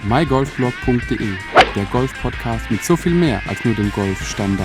mygolfblog.de, der Golf-Podcast mit so viel mehr als nur dem Golfstandard.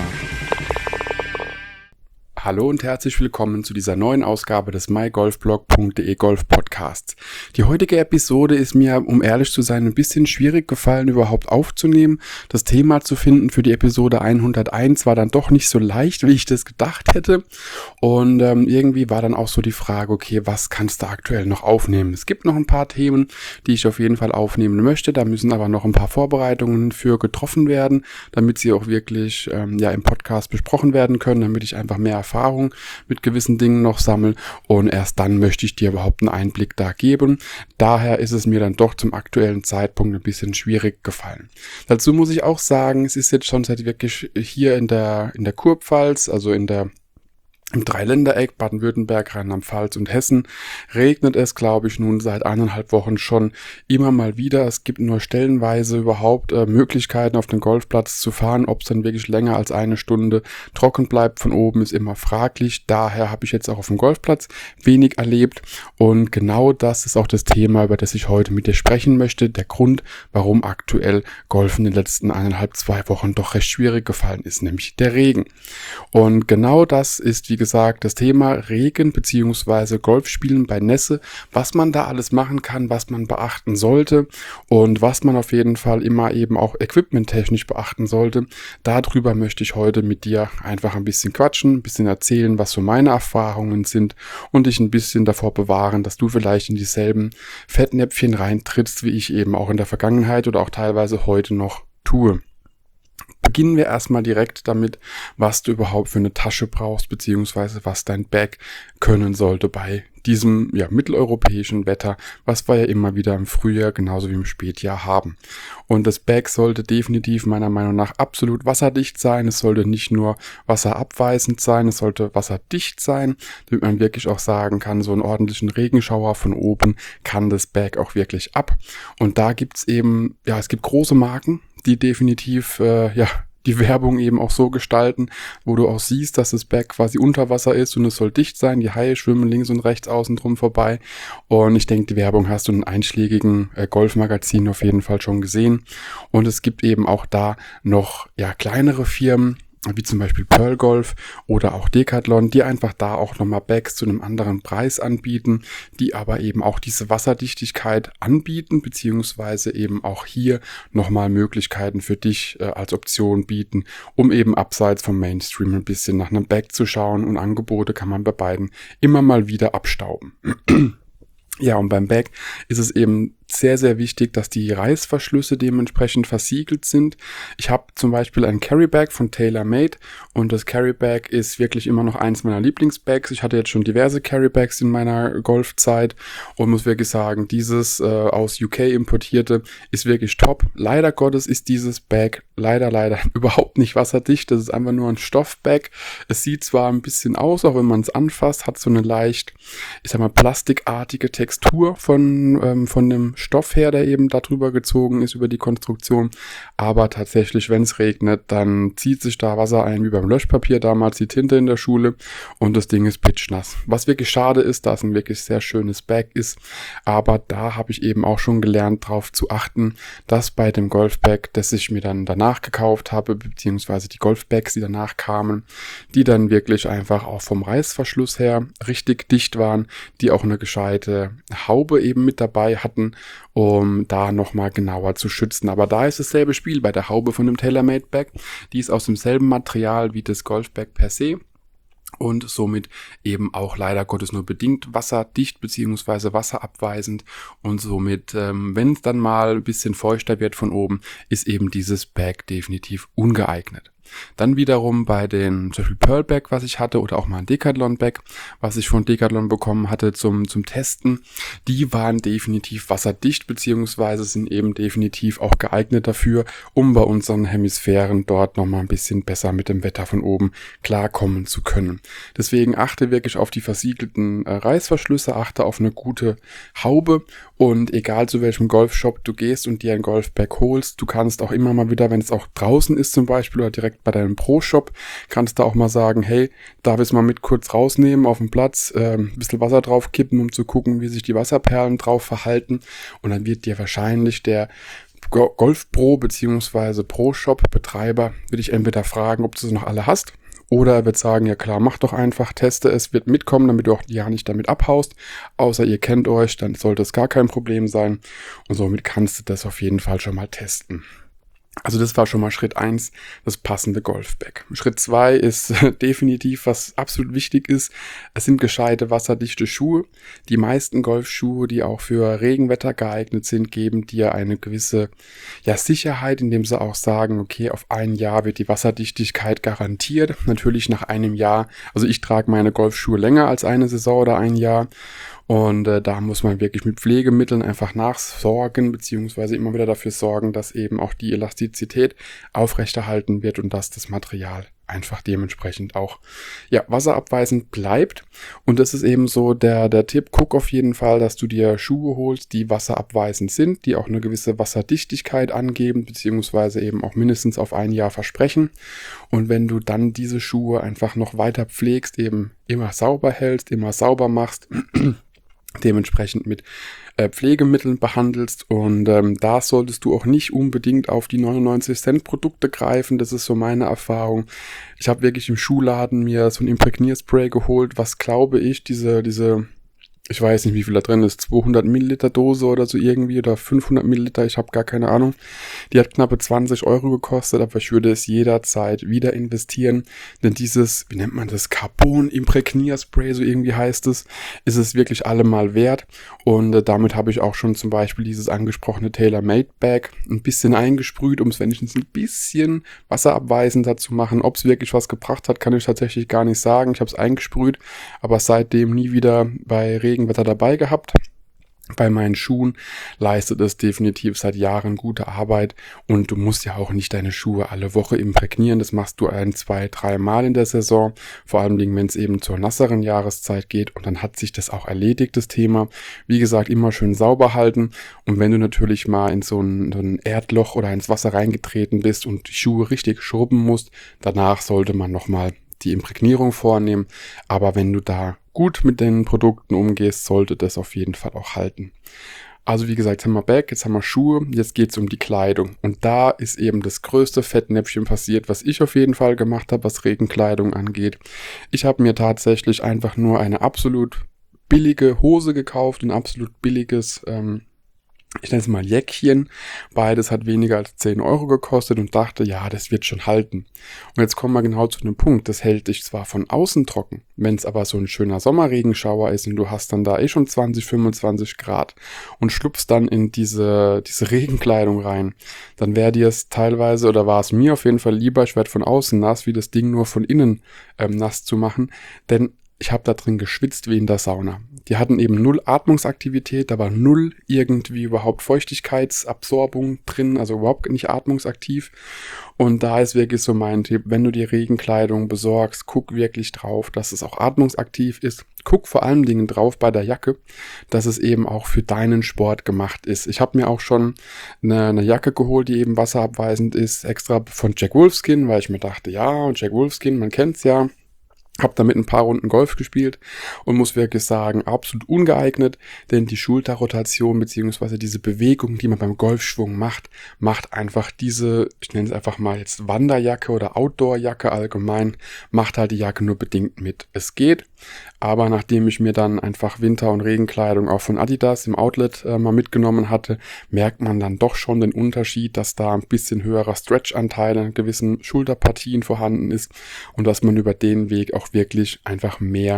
Hallo und herzlich willkommen zu dieser neuen Ausgabe des mygolfblog.de Golf Podcasts. Die heutige Episode ist mir, um ehrlich zu sein, ein bisschen schwierig gefallen, überhaupt aufzunehmen. Das Thema zu finden für die Episode 101 war dann doch nicht so leicht, wie ich das gedacht hätte. Und irgendwie war dann auch so die Frage, okay, was kannst du aktuell noch aufnehmen? Es gibt noch ein paar Themen, die ich auf jeden Fall aufnehmen möchte. Da müssen aber noch ein paar Vorbereitungen für getroffen werden, damit sie auch wirklich im Podcast besprochen werden können, damit ich einfach mehr Erfahrung mit gewissen Dingen noch sammeln und erst dann möchte ich dir überhaupt einen Einblick da geben. Daher ist es mir dann doch zum aktuellen Zeitpunkt ein bisschen schwierig gefallen. Dazu muss ich auch sagen, es ist jetzt schon seit wirklich hier in der Kurpfalz, also im Dreiländereck, Baden-Württemberg, Rheinland-Pfalz und Hessen, regnet es, glaube ich, nun seit 1,5 Wochen schon immer mal wieder. Es gibt nur stellenweise überhaupt Möglichkeiten, auf den Golfplatz zu fahren. Ob es dann wirklich länger als eine Stunde trocken bleibt von oben, ist immer fraglich. Daher habe ich jetzt auch auf dem Golfplatz wenig erlebt. Und genau das ist auch das Thema, über das ich heute mit dir sprechen möchte. Der Grund, warum aktuell Golf in den letzten 2 Wochen doch recht schwierig gefallen ist, nämlich der Regen. Und genau das ist, wie gesagt, das Thema Regen bzw. Golfspielen bei Nässe, was man da alles machen kann, was man beachten sollte und was man auf jeden Fall immer eben auch equipmenttechnisch beachten sollte. Darüber möchte ich heute mit dir einfach ein bisschen quatschen, ein bisschen erzählen, was so meine Erfahrungen sind und dich ein bisschen davor bewahren, dass du vielleicht in dieselben Fettnäpfchen reintrittst, wie ich eben auch in der Vergangenheit oder auch teilweise heute noch tue. Beginnen wir erstmal direkt damit, was du überhaupt für eine Tasche brauchst, beziehungsweise was dein Bag können sollte bei diesem mitteleuropäischen Wetter, was wir ja immer wieder im Frühjahr genauso wie im Spätjahr haben. Und das Bag sollte definitiv meiner Meinung nach absolut wasserdicht sein. Es sollte nicht nur wasserabweisend sein, es sollte wasserdicht sein, damit man wirklich auch sagen kann, so einen ordentlichen Regenschauer von oben kann das Bag auch wirklich ab. Und da gibt's eben, es gibt große Marken, die definitiv, die Werbung eben auch so gestalten, wo du auch siehst, dass das Bag quasi unter Wasser ist und es soll dicht sein. Die Haie schwimmen links und rechts außen drum vorbei. Und ich denke, die Werbung hast du in einschlägigen Golfmagazinen auf jeden Fall schon gesehen. Und es gibt eben auch da noch kleinere Firmen, wie zum Beispiel Pearl Golf oder auch Decathlon, die einfach da auch nochmal Bags zu einem anderen Preis anbieten, die aber eben auch diese Wasserdichtigkeit anbieten, beziehungsweise eben auch hier nochmal Möglichkeiten für dich als Option bieten, um eben abseits vom Mainstream ein bisschen nach einem Bag zu schauen, und Angebote kann man bei beiden immer mal wieder abstauben. Ja, und beim Bag ist es eben sehr, sehr wichtig, dass die Reißverschlüsse dementsprechend versiegelt sind. Ich habe zum Beispiel ein Carry-Bag von TaylorMade und das Carry-Bag ist wirklich immer noch eins meiner Lieblingsbags. Ich hatte jetzt schon diverse Carry-Bags in meiner Golfzeit und muss wirklich sagen, dieses aus UK importierte ist wirklich top. Leider Gottes ist dieses Bag leider überhaupt nicht wasserdicht. Das ist einfach nur ein Stoffbag. Es sieht zwar ein bisschen aus, auch wenn man es anfasst, hat so eine leicht, plastikartige Textur von dem Stoff her, der eben darüber gezogen ist, über die Konstruktion. Aber tatsächlich, wenn es regnet, dann zieht sich da Wasser ein, wie beim Löschpapier damals, die Tinte in der Schule, und das Ding ist pitschnass. Was wirklich schade ist, da es ein wirklich sehr schönes Bag ist, aber da habe ich eben auch schon gelernt, darauf zu achten, dass bei dem Golfbag, das ich mir dann danach gekauft habe, beziehungsweise die Golfbags, die danach kamen, die dann wirklich einfach auch vom Reißverschluss her richtig dicht waren, die auch eine gescheite Haube eben mit dabei hatten, um da nochmal genauer zu schützen. Aber da ist dasselbe Spiel bei der Haube von dem TaylorMade Bag. Die ist aus demselben Material wie das Golfbag per se und somit eben auch leider Gottes nur bedingt wasserdicht bzw. wasserabweisend, und somit, wenn es dann mal ein bisschen feuchter wird von oben, ist eben dieses Bag definitiv ungeeignet. Dann wiederum bei den zum Beispiel Pearl Bag, was ich hatte, oder auch mal ein Decathlon Bag, was ich von Decathlon bekommen hatte zum Testen, die waren definitiv wasserdicht, beziehungsweise sind eben definitiv auch geeignet dafür, um bei unseren Hemisphären dort nochmal ein bisschen besser mit dem Wetter von oben klarkommen zu können. Deswegen achte wirklich auf die versiegelten Reißverschlüsse, achte auf eine gute Haube, und egal zu welchem Golfshop du gehst und dir ein Golfbag holst, du kannst auch immer mal wieder, wenn es auch draußen ist zum Beispiel oder direkt bei deinem Pro-Shop, kannst du auch mal sagen, hey, darf ich es mal mit kurz rausnehmen auf dem Platz, ein bisschen Wasser drauf kippen, um zu gucken, wie sich die Wasserperlen drauf verhalten, und dann wird dir wahrscheinlich der Golf Pro bzw. Pro Shop Betreiber wird dich entweder fragen, ob du sie noch alle hast, oder er wird sagen, ja klar, mach doch einfach, teste es, wird mitkommen, damit du auch ja nicht damit abhaust. Außer ihr kennt euch, dann sollte es gar kein Problem sein. Und somit kannst du das auf jeden Fall schon mal testen. Also das war schon mal Schritt 1, das passende Golfbag. Schritt 2 ist definitiv, was absolut wichtig ist, es sind gescheite wasserdichte Schuhe. Die meisten Golfschuhe, die auch für Regenwetter geeignet sind, geben dir eine gewisse Sicherheit, indem sie auch sagen, okay, auf ein Jahr wird die Wasserdichtigkeit garantiert. Natürlich nach einem Jahr, also ich trage meine Golfschuhe länger als eine Saison oder ein Jahr. Und da muss man wirklich mit Pflegemitteln einfach nachsorgen, beziehungsweise immer wieder dafür sorgen, dass eben auch die Elastizität aufrechterhalten wird und dass das Material einfach dementsprechend auch wasserabweisend bleibt. Und das ist eben so der Tipp, guck auf jeden Fall, dass du dir Schuhe holst, die wasserabweisend sind, die auch eine gewisse Wasserdichtigkeit angeben, beziehungsweise eben auch mindestens auf ein Jahr versprechen. Und wenn du dann diese Schuhe einfach noch weiter pflegst, eben immer sauber hältst, immer sauber machst, dementsprechend mit Pflegemitteln behandelst und da solltest du auch nicht unbedingt auf die 99 Cent Produkte greifen, das ist so meine Erfahrung. Ich habe wirklich im Schuhladen mir so ein Imprägnierspray geholt, was glaube ich, diese ich weiß nicht, wie viel da drin ist, 200 Milliliter Dose oder so irgendwie oder 500 Milliliter, ich habe gar keine Ahnung. Die hat knappe 20 € gekostet, aber ich würde es jederzeit wieder investieren, denn dieses, wie nennt man das, Carbon-Imprägnierspray, so irgendwie heißt es, ist es wirklich allemal wert und damit habe ich auch schon zum Beispiel dieses angesprochene Tailor-Made-Bag ein bisschen eingesprüht, um es wenigstens ein bisschen wasserabweisender zu machen. Ob es wirklich was gebracht hat, kann ich tatsächlich gar nicht sagen. Ich habe es eingesprüht, aber seitdem nie wieder bei Regenwetter dabei gehabt. Bei meinen Schuhen leistet es definitiv seit Jahren gute Arbeit und du musst ja auch nicht deine Schuhe alle Woche imprägnieren. Das machst du 1, 2, 3 Mal in der Saison, vor allem wenn es eben zur nasseren Jahreszeit geht und dann hat sich das auch erledigt, das Thema. Wie gesagt, immer schön sauber halten und wenn du natürlich mal in so ein Erdloch oder ins Wasser reingetreten bist und die Schuhe richtig schrubben musst, danach sollte man nochmal die Imprägnierung vornehmen, aber wenn du da gut mit den Produkten umgehst, sollte das auf jeden Fall auch halten. Also wie gesagt, jetzt haben wir Bag, jetzt haben wir Schuhe, jetzt geht's um die Kleidung. Und da ist eben das größte Fettnäpfchen passiert, was ich auf jeden Fall gemacht habe, was Regenkleidung angeht. Ich habe mir tatsächlich einfach nur eine absolut billige Hose gekauft, ein absolut billiges ich nenne es mal Jäckchen. Beides hat weniger als 10 € gekostet und dachte, ja, das wird schon halten. Und jetzt kommen wir genau zu einem Punkt. Das hält dich zwar von außen trocken, wenn es aber so ein schöner Sommerregenschauer ist und du hast dann da schon 20, 25 Grad und schlupfst dann in diese Regenkleidung rein, dann wäre dir es teilweise, oder war es mir auf jeden Fall lieber, ich werde von außen nass, wie das Ding nur von innen nass zu machen, denn ich habe da drin geschwitzt wie in der Sauna. Die hatten eben 0 Atmungsaktivität, da war 0 irgendwie überhaupt Feuchtigkeitsabsorbung drin, also überhaupt nicht atmungsaktiv. Und da ist wirklich so mein Tipp, wenn du die Regenkleidung besorgst, guck wirklich drauf, dass es auch atmungsaktiv ist. Guck vor allen Dingen drauf bei der Jacke, dass es eben auch für deinen Sport gemacht ist. Ich habe mir auch schon eine Jacke geholt, die eben wasserabweisend ist, extra von Jack Wolfskin, weil ich mir dachte, ja, und Jack Wolfskin, man kennt's ja. Hab damit ein paar Runden Golf gespielt und muss wirklich sagen, absolut ungeeignet, denn die Schulterrotation beziehungsweise diese Bewegung, die man beim Golfschwung macht einfach diese, ich nenne es einfach mal jetzt Wanderjacke oder Outdoorjacke allgemein, macht halt die Jacke nur bedingt mit. Es geht, aber nachdem ich mir dann einfach Winter- und Regenkleidung auch von Adidas im Outlet mal mitgenommen hatte, merkt man dann doch schon den Unterschied, dass da ein bisschen höherer Stretch-Anteil in gewissen Schulterpartien vorhanden ist und dass man über den Weg auch wirklich einfach mehr,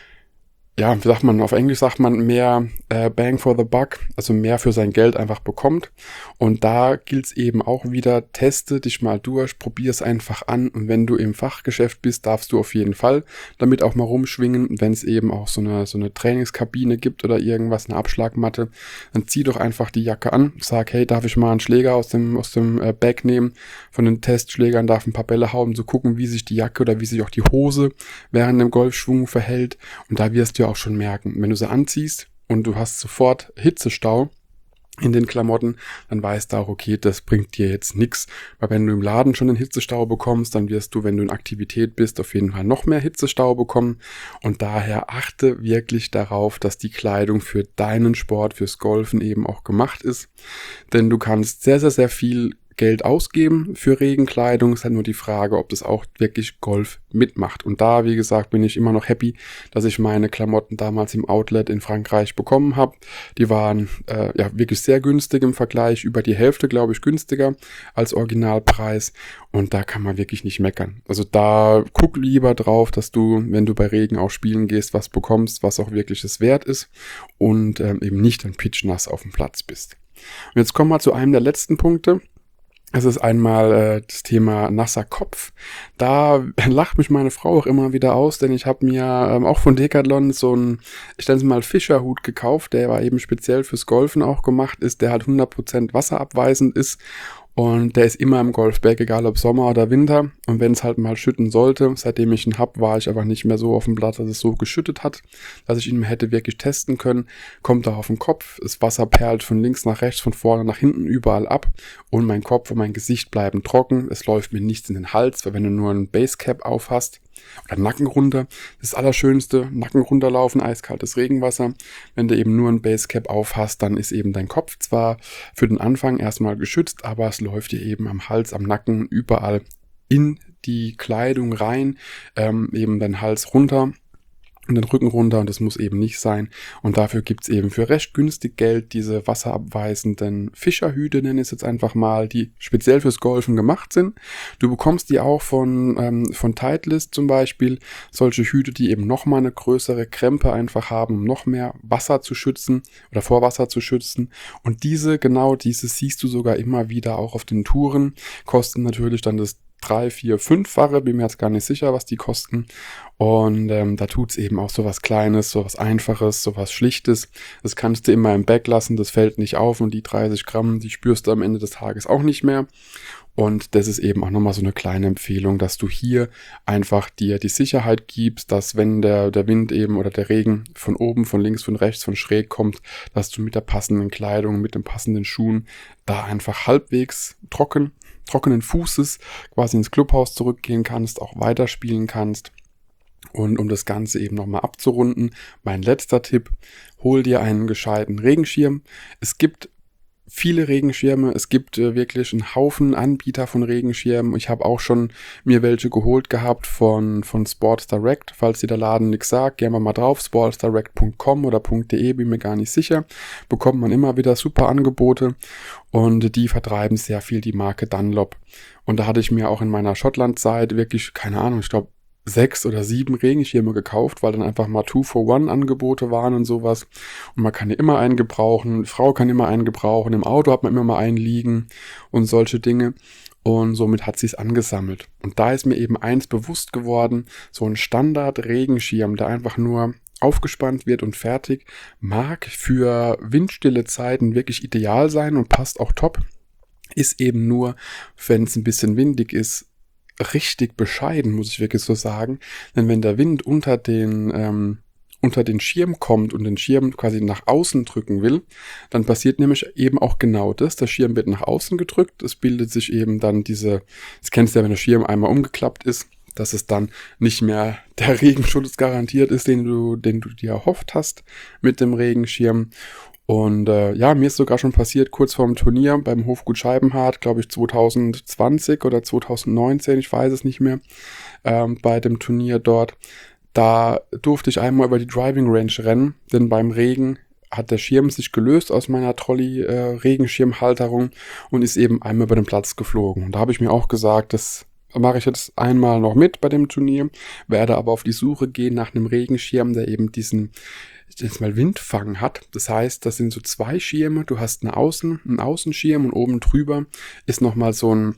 ja, wie sagt man, auf Englisch sagt man mehr Bang for the Buck, also mehr für sein Geld einfach bekommt. Und da gilt es eben auch wieder, teste dich mal durch, probier es einfach an. Und wenn du im Fachgeschäft bist, darfst du auf jeden Fall damit auch mal rumschwingen. Wenn es eben auch so eine Trainingskabine gibt oder irgendwas, eine Abschlagmatte, dann zieh doch einfach die Jacke an. Sag, hey, darf ich mal einen Schläger aus dem Bag nehmen? Von den Testschlägern darf ein paar Bälle hauen, um zu gucken, wie sich die Jacke oder wie sich auch die Hose während dem Golfschwung verhält. Und da wirst du auch schon merken, wenn du sie anziehst und du hast sofort Hitzestau, in den Klamotten, dann weißt du auch, okay, das bringt dir jetzt nichts, weil wenn du im Laden schon einen Hitzestau bekommst, dann wirst du, wenn du in Aktivität bist, auf jeden Fall noch mehr Hitzestau bekommen und daher achte wirklich darauf, dass die Kleidung für deinen Sport, fürs Golfen eben auch gemacht ist, denn du kannst sehr, sehr, sehr viel Geld ausgeben für Regenkleidung. Es ist halt nur die Frage, ob das auch wirklich Golf mitmacht. Und da, wie gesagt, bin ich immer noch happy, dass ich meine Klamotten damals im Outlet in Frankreich bekommen habe. Die waren wirklich sehr günstig im Vergleich, über die Hälfte, glaube ich, günstiger als Originalpreis. Und da kann man wirklich nicht meckern. Also da guck lieber drauf, dass du, wenn du bei Regen auch spielen gehst, was bekommst, was auch wirklich es wert ist und eben nicht dann pitchnass auf dem Platz bist. Und jetzt kommen wir zu einem der letzten Punkte. Es ist einmal das Thema nasser Kopf. Da lacht mich meine Frau auch immer wieder aus, denn ich habe mir auch von Decathlon so einen, ich nenne es mal Fischerhut gekauft, der war eben speziell fürs Golfen auch gemacht ist, der halt 100% wasserabweisend ist. Und der ist immer im Golfbag, egal ob Sommer oder Winter. Und wenn es halt mal schütten sollte, seitdem ich ihn hab, war ich aber nicht mehr so auf dem Blatt, dass es so geschüttet hat, dass ich ihn hätte wirklich testen können. Kommt er auf den Kopf, das Wasser perlt von links nach rechts, von vorne nach hinten, überall ab. Und mein Kopf und mein Gesicht bleiben trocken. Es läuft mir nichts in den Hals, weil wenn du nur ein Basecap auf hast, oder Nacken runter, das Allerschönste, Nacken runterlaufen, eiskaltes Regenwasser. Wenn du eben nur ein Basecap auf hast, dann ist eben dein Kopf zwar für den Anfang erstmal geschützt, aber es läuft dir eben am Hals, am Nacken, überall in die Kleidung rein, eben dein Hals runter und den Rücken runter und das muss eben nicht sein. Und dafür gibt's eben für recht günstig Geld diese wasserabweisenden Fischerhüte, nenne ich es jetzt einfach mal, die speziell fürs Golfen gemacht sind. Du bekommst die auch von Titleist zum Beispiel, solche Hüte, die eben nochmal eine größere Krempe einfach haben, um noch mehr Wasser zu schützen oder vor Wasser zu schützen. Und diese siehst du sogar immer wieder auch auf den Touren, kosten natürlich dann das 3, 4, 5-fache, bin mir jetzt gar nicht sicher, was die kosten. Und da tut's eben auch sowas Kleines, sowas Einfaches, sowas Schlichtes. Das kannst du immer im Bag lassen, das fällt nicht auf und die 30 Gramm, die spürst du am Ende des Tages auch nicht mehr. Und das ist eben auch nochmal so eine kleine Empfehlung, dass du hier einfach dir die Sicherheit gibst, dass wenn der Wind eben oder der Regen von oben, von links, von rechts, von schräg kommt, dass du mit der passenden Kleidung, mit den passenden Schuhen da einfach halbwegs trockenen Fußes quasi ins Clubhaus zurückgehen kannst, auch weiterspielen kannst. Und um das Ganze eben nochmal abzurunden, mein letzter Tipp, hol dir einen gescheiten Regenschirm. Es gibt viele Regenschirme, es gibt wirklich einen Haufen Anbieter von Regenschirmen. Ich habe auch schon mir welche geholt gehabt von Sports Direct, falls dir der Laden nichts sagt, gehen wir mal drauf, sportsdirect.com oder .de, bin mir gar nicht sicher, bekommt man immer wieder super Angebote und die vertreiben sehr viel die Marke Dunlop. Und da hatte ich mir auch in meiner Schottland-Zeit wirklich, keine Ahnung, ich glaube 6 oder 7 Regenschirme gekauft, weil dann einfach mal 2-for-1 Angebote waren und sowas. Und man kann ja immer einen gebrauchen, die Frau kann immer einen gebrauchen, im Auto hat man immer mal einen liegen und solche Dinge. Und somit hat sie es angesammelt. Und da ist mir eben eins bewusst geworden, so ein Standard-Regenschirm, der einfach nur aufgespannt wird und fertig, mag für windstille Zeiten wirklich ideal sein und passt auch top. Ist eben nur, wenn es ein bisschen windig ist, richtig bescheiden, muss ich wirklich so sagen. Denn wenn der Wind unter den Schirm kommt und den Schirm quasi nach außen drücken will, dann passiert nämlich eben auch genau das. Der Schirm wird nach außen gedrückt, es bildet sich eben dann das kennst du ja, wenn der Schirm einmal umgeklappt ist, dass es dann nicht mehr der Regenschutz garantiert ist, den du dir erhofft hast mit dem Regenschirm. Und mir ist sogar schon passiert, kurz vorm Turnier beim Hofgut Scheibenhardt, glaube ich 2020 oder 2019, ich weiß es nicht mehr, bei dem Turnier dort. Da durfte ich einmal über die Driving Range rennen, denn beim Regen hat der Schirm sich gelöst aus meiner Trolley-Regenschirmhalterung und ist eben einmal über den Platz geflogen. Und da habe ich mir auch gesagt, das mache ich jetzt einmal noch mit bei dem Turnier, werde aber auf die Suche gehen nach einem Regenschirm, der eben diesen Windfang hat. Das heißt, das sind so 2 Schirme. Du hast einen Außenschirm und oben drüber ist nochmal so ein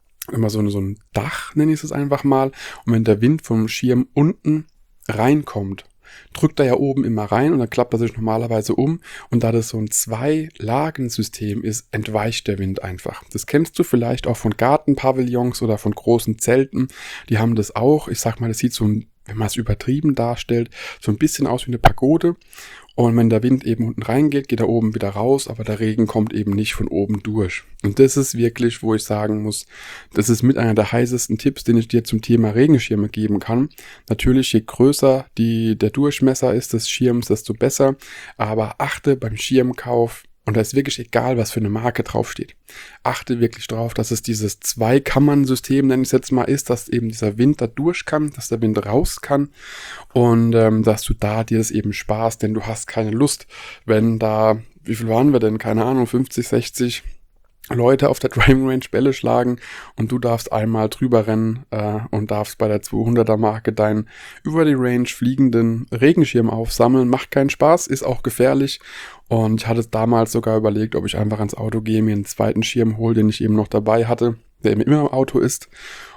Dach, nenne ich es einfach mal. Und wenn der Wind vom Schirm unten reinkommt, drückt er ja oben immer rein und dann klappt er sich normalerweise um. Und da das so ein 2-Lagen-System ist, entweicht der Wind einfach. Das kennst du vielleicht auch von Gartenpavillons oder von großen Zelten. Die haben das auch. Ich sag mal, das sieht so wenn man es übertrieben darstellt, so ein bisschen aus wie eine Pagode. Und wenn der Wind eben unten reingeht, geht er oben wieder raus, aber der Regen kommt eben nicht von oben durch. Und das ist wirklich, wo ich sagen muss, das ist mit einer der heißesten Tipps, den ich dir zum Thema Regenschirme geben kann. Natürlich, je größer der Durchmesser ist des Schirms, desto besser. Aber achte beim Schirmkauf, und da ist wirklich egal, was für eine Marke draufsteht. Achte wirklich drauf, dass es dieses Zwei-Kammern-System, nenne ich es jetzt mal, ist, dass eben dieser Wind da durch kann, dass der Wind raus kann und dass du da dir das eben sparst, denn du hast keine Lust, wenn da, wie viel waren wir denn, keine Ahnung, 50, 60 Leute auf der Driving Range Bälle schlagen und du darfst einmal drüber rennen und darfst bei der 200er Marke deinen über die Range fliegenden Regenschirm aufsammeln. Macht keinen Spaß, ist auch gefährlich und ich hatte damals sogar überlegt, ob ich einfach ans Auto gehe, mir einen zweiten Schirm hole, den ich eben noch dabei hatte, der eben immer im Auto ist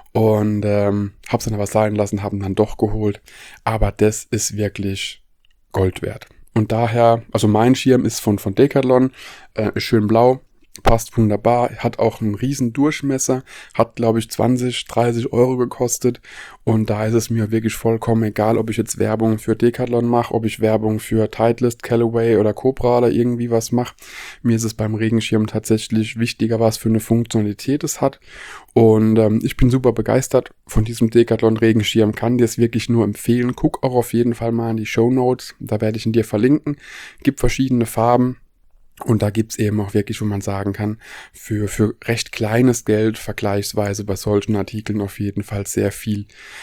und hab's dann aber sein lassen, haben dann doch geholt. Aber das ist wirklich Gold wert. Und daher, also mein Schirm ist von Decathlon, ist schön blau. Passt wunderbar, hat auch einen riesen Durchmesser, hat glaube ich 20, 30 Euro gekostet und da ist es mir wirklich vollkommen egal, ob ich jetzt Werbung für Decathlon mache, ob ich Werbung für Titleist, Callaway oder Cobra oder irgendwie was mache. Mir ist es beim Regenschirm tatsächlich wichtiger, was für eine Funktionalität es hat und ich bin super begeistert von diesem Decathlon Regenschirm, kann dir es wirklich nur empfehlen. Guck auch auf jeden Fall mal in die Shownotes, da werde ich ihn dir verlinken, gibt verschiedene Farben. Und da gibt's eben auch wirklich, wo man sagen kann, für recht kleines Geld vergleichsweise bei solchen Artikeln auf jeden Fall sehr viel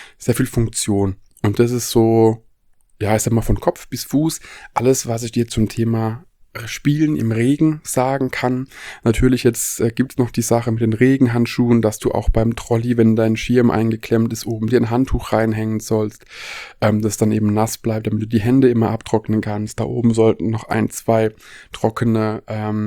Funktion. Und das ist so, ja, ich sag mal von Kopf bis Fuß, alles, was ich dir zum Thema Spielen im Regen sagen kann. Natürlich jetzt gibt's noch die Sache mit den Regenhandschuhen, dass du auch beim Trolley, wenn dein Schirm eingeklemmt ist, oben dir ein Handtuch reinhängen sollst, das dann eben nass bleibt, damit du die Hände immer abtrocknen kannst. Da oben sollten noch 1, 2 trockene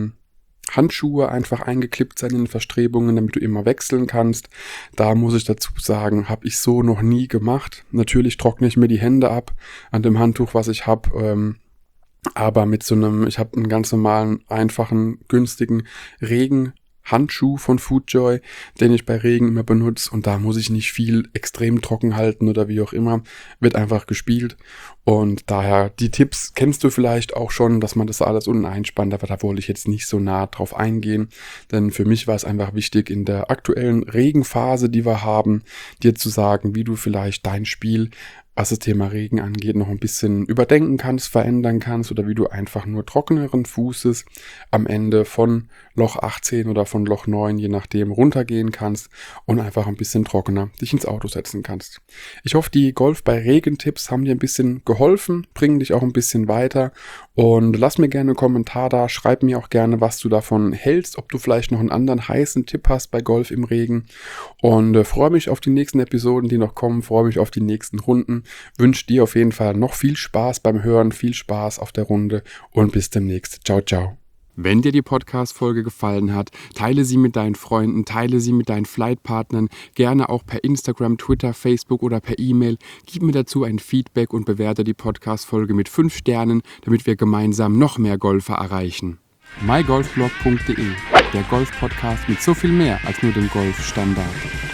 Handschuhe einfach eingeklippt sein in den Verstrebungen, damit du immer wechseln kannst. Da muss ich dazu sagen, habe ich so noch nie gemacht. Natürlich trockne ich mir die Hände ab an dem Handtuch, was ich habe, aber mit ich habe einen ganz normalen, einfachen, günstigen Regenhandschuh von FoodJoy, den ich bei Regen immer benutze und da muss ich nicht viel extrem trocken halten oder wie auch immer, wird einfach gespielt und daher, die Tipps kennst du vielleicht auch schon, dass man das alles unten einspannt, aber da wollte ich jetzt nicht so nah drauf eingehen, denn für mich war es einfach wichtig, in der aktuellen Regenphase, die wir haben, dir zu sagen, wie du vielleicht dein Spiel, was das Thema Regen angeht, noch ein bisschen überdenken kannst, verändern kannst oder wie du einfach nur trockeneren Fußes am Ende von Loch 18 oder von Loch 9, je nachdem, runtergehen kannst und einfach ein bisschen trockener dich ins Auto setzen kannst. Ich hoffe, die Golf bei Regen-Tipps haben dir ein bisschen geholfen, bringen dich auch ein bisschen weiter und lass mir gerne einen Kommentar da, schreib mir auch gerne, was du davon hältst, ob du vielleicht noch einen anderen heißen Tipp hast bei Golf im Regen und freue mich auf die nächsten Episoden, die noch kommen, freue mich auf die nächsten Runden. Wünsche dir auf jeden Fall noch viel Spaß beim Hören, viel Spaß auf der Runde und bis demnächst. Ciao, ciao. Wenn dir die Podcast-Folge gefallen hat, teile sie mit deinen Freunden, teile sie mit deinen Flightpartnern, gerne auch per Instagram, Twitter, Facebook oder per E-Mail. Gib mir dazu ein Feedback und bewerte die Podcast-Folge mit 5 Sternen, damit wir gemeinsam noch mehr Golfer erreichen. mygolfblog.de, der Golf-Podcast mit so viel mehr als nur dem Golfstandard.